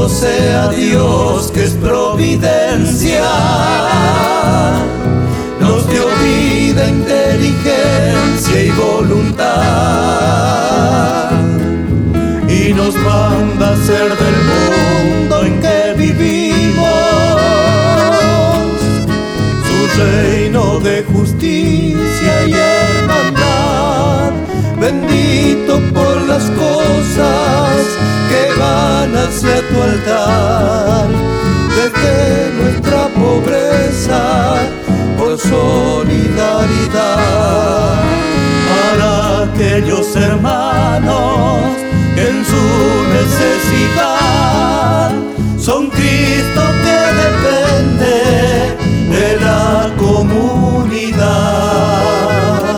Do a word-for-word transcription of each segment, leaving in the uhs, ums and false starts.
Bendito sea Dios que es providencia, nos dio vida, inteligencia y voluntad, y nos manda a ser del mundo en que vivimos su reino de justicia y hermandad. Bendito por las cosas que van hacia tu altar, desde nuestra pobreza por solidaridad, para aquellos hermanos que en su necesidad son Cristo que depende de la comunidad.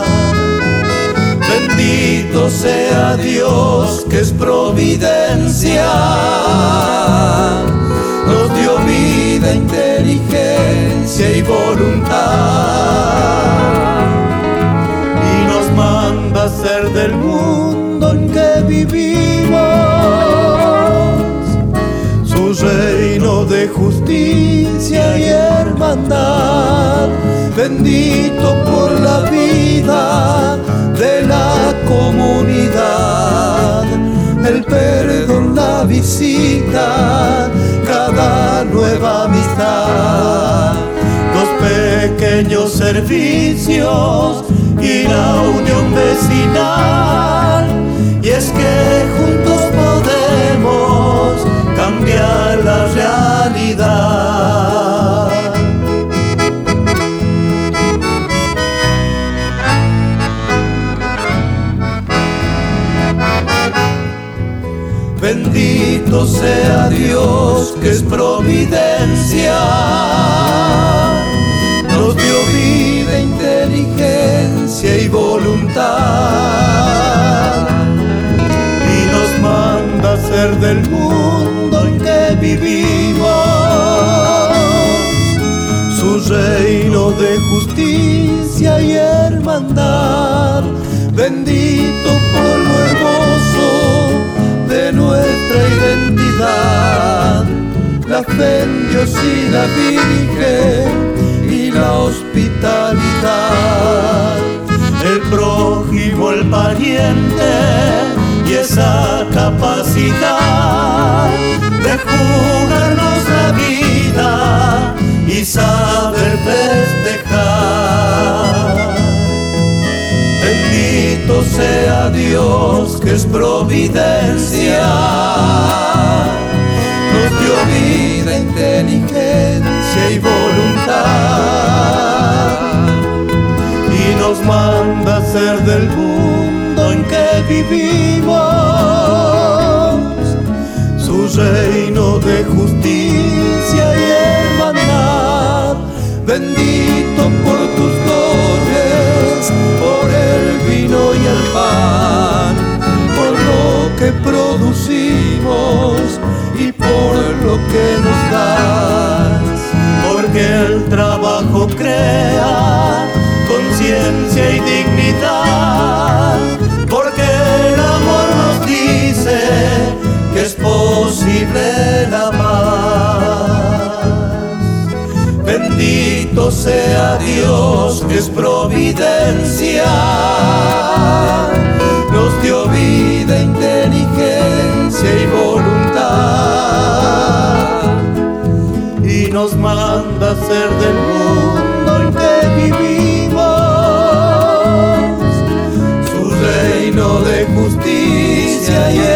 Bendito sea Dios que es providencia, nos dio vida, inteligencia y voluntad, y nos manda a ser del mundo en que vivimos su reino de justicia y hermandad. Bendito por la vida de la comunidad, el perdón, la visita, cada nueva amistad, los pequeños servicios y la unión vecinal. Y es que juntos podemos cambiar la realidad. Bendito sea Dios que es providencia, nos dio vida, inteligencia y voluntad, y nos manda a ser del mundo en que vivimos su reino de justicia y hermandad. Bendito por lo hermoso de nuestra identidad, la fe en Dios y la Virgen y la hospitalidad, el prójimo, el pariente y esa capacidad de jugarnos la vida y saber festejar. Bendito sea Dios que es providencia, nos dio vida, inteligencia y voluntad, y nos manda a ser del mundo en que vivimos su reino de justicia y hermandad. Bendito por tus dones, por el vino y el pan, por lo que producimos y por lo que nos das, porque el trabajo crea conciencia y dignidad, porque el amor nos dice que es posible la paz. Bendito sea Dios que es providencia, nos dio vida, inteligencia y voluntad, y nos manda a ser del mundo en que vivimos su reino de justicia y